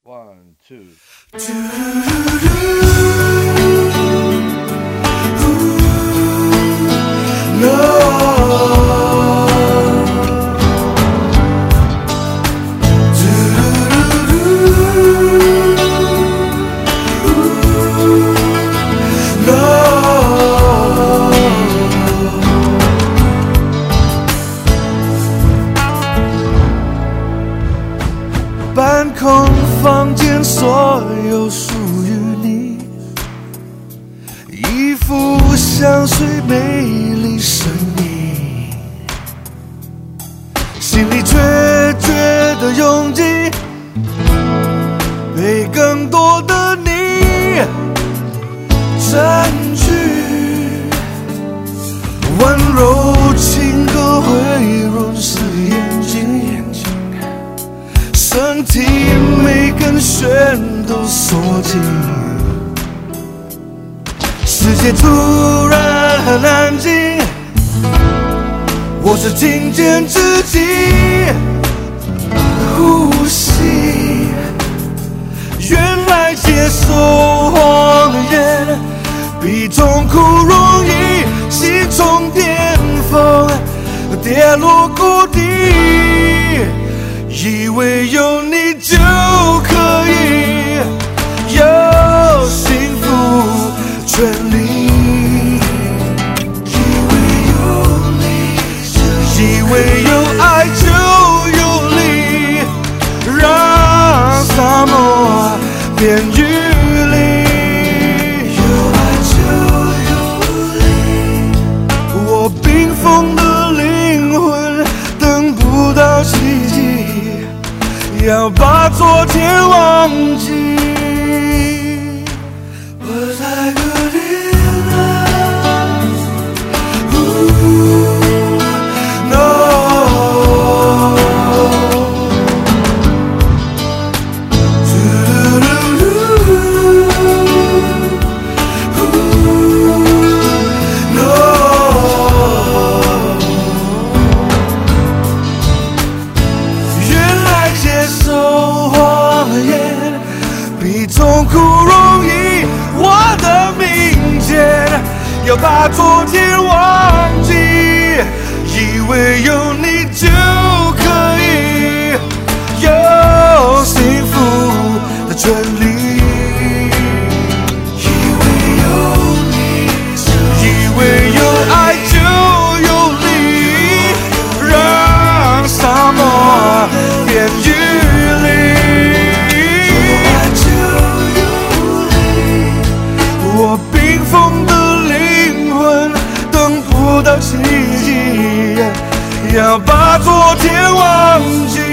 One, two. No. 搬空房间，所有属于你，一副香水美丽身影，心里却觉得拥挤，被更多的你占据，温柔情歌会润湿眼睛，身体每根弦都锁紧，世界突然很安静，我只听见自己呼吸。原来接受谎言比痛苦容易，心从巅峰跌落谷底，以为有你就可以有幸福权利，以为有爱就有力，让沙漠变雨林，有爱就有力，我冰封的灵魂等不到奇迹，要把昨天忘记。Was I good enough? No. No. 原来接受谎言比痛苦容易，我的明天要把昨天忘记，以为有你就可以有幸福的权利，以为有爱就有力，让沙漠变雨林，我冰封的灵魂等不到奇迹，要把昨天忘记。